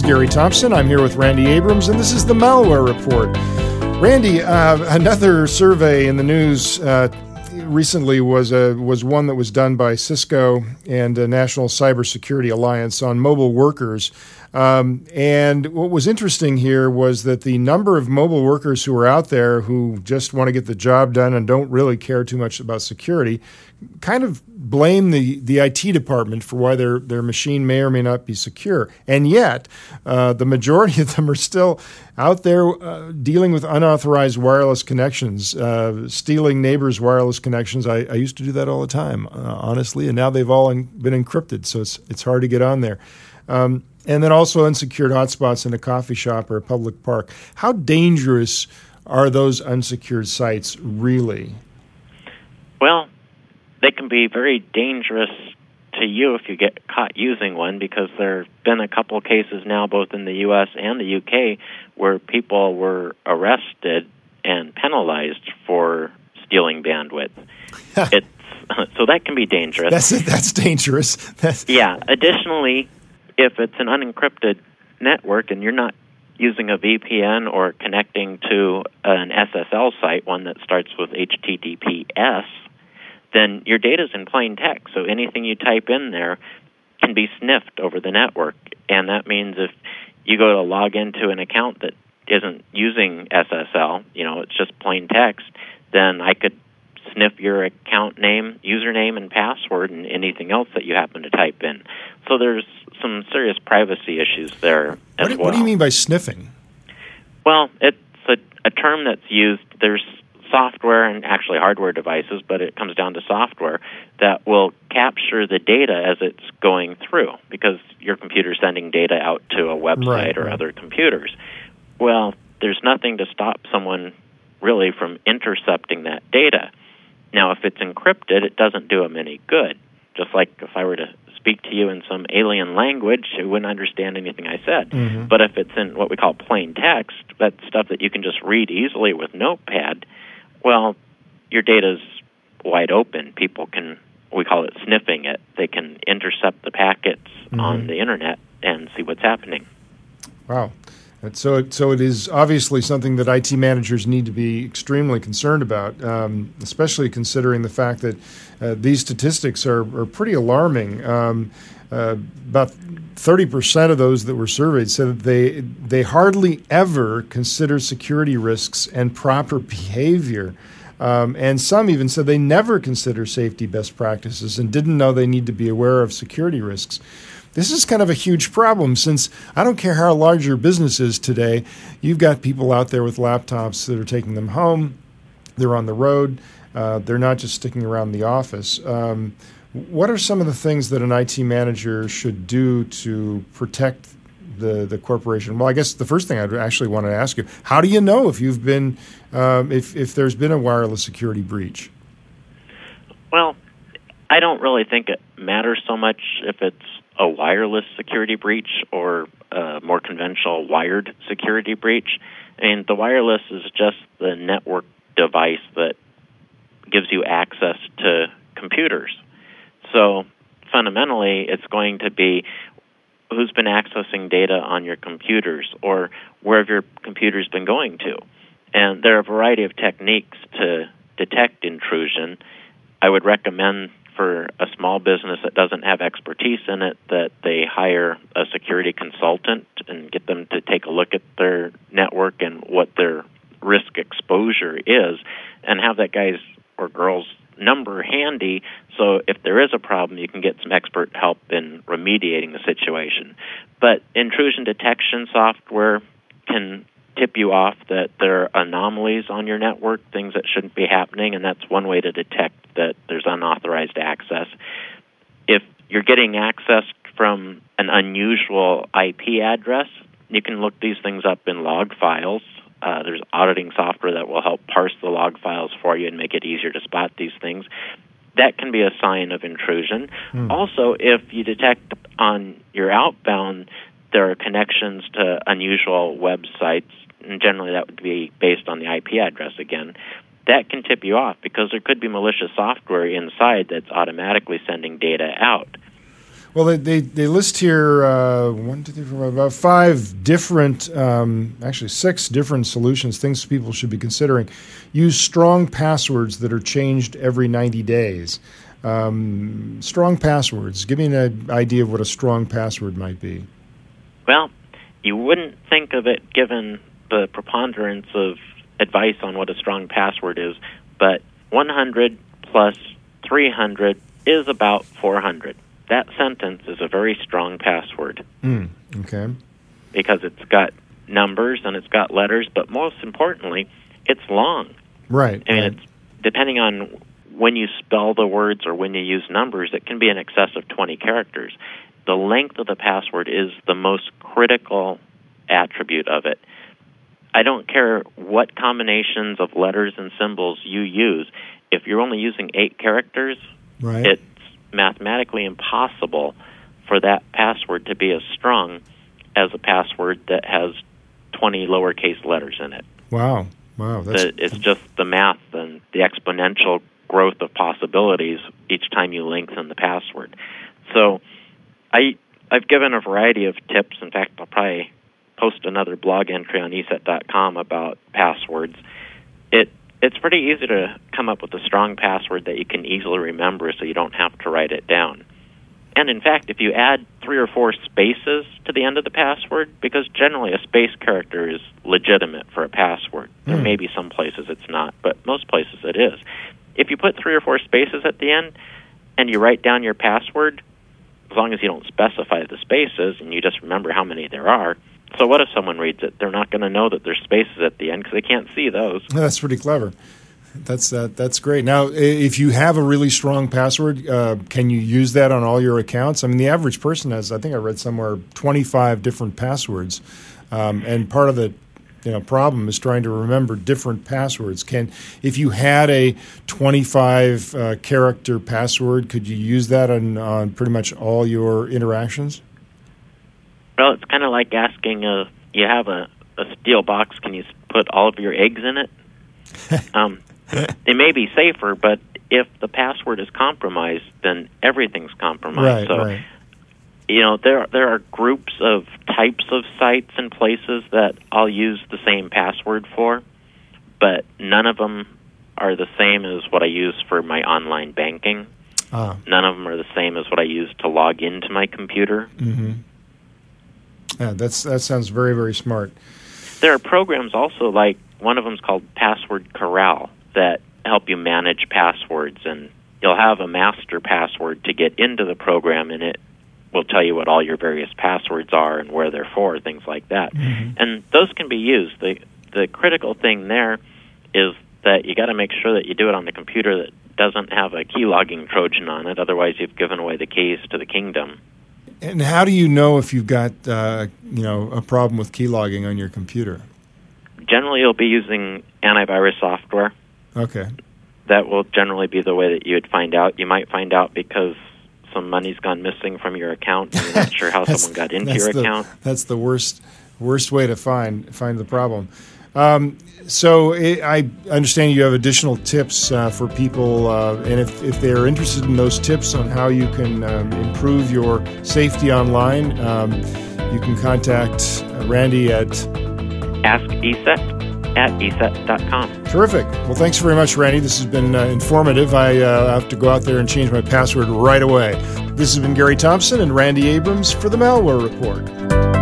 Gary Thompson. I'm here with Randy Abrams, and this is the Malware Report. Randy, another survey in the news recently was one that was done by Cisco and National Cybersecurity Alliance on mobile workers. And what was interesting here was that the number of mobile workers who are out there who just want to get the job done and don't really care too much about security kind of blame the IT department for why their machine may or may not be secure. And yet, the majority of them are still out there dealing with unauthorized wireless connections, stealing neighbors' wireless connections. I used to do that all the time, honestly, and now they've all been encrypted, so it's hard to get on there. And then also unsecured hotspots in a coffee shop or a public park. How dangerous are those unsecured sites really? Well, they can be very dangerous to you if you get caught using one, because there have been a couple of cases now, both in the U.S. and the U.K., where people were arrested and penalized for stealing bandwidth. So that can be dangerous. That's dangerous. Yeah. Additionally, if it's an unencrypted network and you're not using a VPN or connecting to an SSL site, one that starts with HTTPS, then your data's in plain text. So anything you type in there can be sniffed over the network. And that means if you go to log into an account that isn't using SSL, it's just plain text, then I could sniff your account name, username, and password, and anything else that you happen to type in. So there's some serious privacy issues there as well. What do you mean by sniffing? Well, it's a term that's used. There's software and actually hardware devices, but it comes down to software that will capture the data as it's going through, because your computer's sending data out to a website or other computers. Well, there's nothing to stop someone really from intercepting that data. Now, if it's encrypted, it doesn't do them any good. Just like if I were to speak to you in some alien language, you wouldn't understand anything I said. Mm-hmm. But if it's in what we call plain text, that's stuff that you can just read easily with Notepad, well, your data's wide open. People can, we call it sniffing it. They can intercept the packets on the Internet and see what's happening. Wow. So it is obviously something that IT managers need to be extremely concerned about, especially considering the fact that these statistics are pretty alarming. About 30% of those that were surveyed said that they hardly ever consider security risks and proper behavior. And some even said they never consider safety best practices and didn't know they need to be aware of security risks. This is kind of a huge problem, since I don't care how large your business is today, you've got people out there with laptops that are taking them home, they're on the road, they're not just sticking around the office. What are some of the things that an IT manager should do to protect the corporation? Well, I guess the first thing I'd actually want to ask you, how do you know if you've been if there's been a wireless security breach? Well, I don't really think it matters so much if it's a wireless security breach or a more conventional wired security breach. And the wireless is just the network device that gives you access to computers. So fundamentally, it's going to be who's been accessing data on your computers or where have your computers been going to. And there are a variety of techniques to detect intrusion. I would recommend for a small business that doesn't have expertise in it that they hire a security consultant and get them to take a look at their network and what their risk exposure is, and have that guy's or girl's number handy, so if there is a problem, you can get some expert help in remediating the situation. But intrusion detection software can tip you off that there are anomalies on your network, things that shouldn't be happening, and that's one way to detect that there's unauthorized access. If you're getting access from an unusual IP address, you can look these things up in log files. There's auditing software that will help parse the log files for you and make it easier to spot these things. That can be a sign of intrusion. Also, if you detect on your outbound there are connections to unusual websites, and generally that would be based on the IP address again, that can tip you off because there could be malicious software inside that's automatically sending data out. Well, they list here 1, 2, 3, 4, 5, about 5 different, actually 6 different solutions, things people should be considering. Use strong passwords that are changed every 90 days. Strong passwords. Give me an idea of what a strong password might be. Well, you wouldn't think of it given the preponderance of advice on what a strong password is, but 100 plus 300 is about 400. That sentence is a very strong password. Okay. Because it's got numbers and it's got letters, but most importantly, it's long. Right. I mean, it's depending on when you spell the words or when you use numbers, it can be in excess of 20 characters. The length of the password is the most critical attribute of it. I don't care what combinations of letters and symbols you use. If you're only using 8 characters, right, it's mathematically impossible for that password to be as strong as a password that has 20 lowercase letters in it. Wow. It's just the math and the exponential growth of possibilities each time you lengthen the password. So I've given a variety of tips. In fact, I'll probably post another blog entry on ESET.com about passwords. It's pretty easy to come up with a strong password that you can easily remember so you don't have to write it down. And in fact, if you add 3 or 4 spaces to the end of the password, because generally a space character is legitimate for a password. There may be some places it's not, but most places it is. If you put 3 or 4 spaces at the end and you write down your password, as long as you don't specify the spaces and you just remember how many there are, so what if someone reads it? They're not going to know that there's spaces at the end because they can't see those. That's pretty clever. That's great. Now, if you have a really strong password, can you use that on all your accounts? I mean, the average person has, I think I read somewhere, 25 different passwords, and part of the problem is trying to remember different passwords. If you had a 25 character password, could you use that on pretty much all your interactions? Well, it's kind of like asking, you have a steel box, can you put all of your eggs in it? It may be safer, but if the password is compromised, then everything's compromised. Right. There are groups of types of sites and places that I'll use the same password for, but none of them are the same as what I use for my online banking. None of them are the same as what I use to log into my computer. Mm-hmm. Yeah, that sounds very, very smart. There are programs also, like one of them is called Password Corral, that help you manage passwords, and you'll have a master password to get into the program, and it will tell you what all your various passwords are and where they're for, things like that. Mm-hmm. And those can be used. The critical thing there is that you got to make sure that you do it on the computer that doesn't have a keylogging Trojan on it, otherwise you've given away the keys to the kingdom. And how do you know if you've got a problem with keylogging on your computer? Generally, you'll be using antivirus software. Okay. That will generally be the way that you would find out. You might find out because some money's gone missing from your account and you're not sure how someone got into your account. That's the worst way to find the problem. So I understand you have additional tips for people, and if they're interested in those tips on how you can improve your safety online, you can contact Randy at AskESET@ESET.com. Terrific. Well, thanks very much, Randy. This has been informative. I have to go out there and change my password right away. This has been Gary Thompson and Randy Abrams for the Malware Report.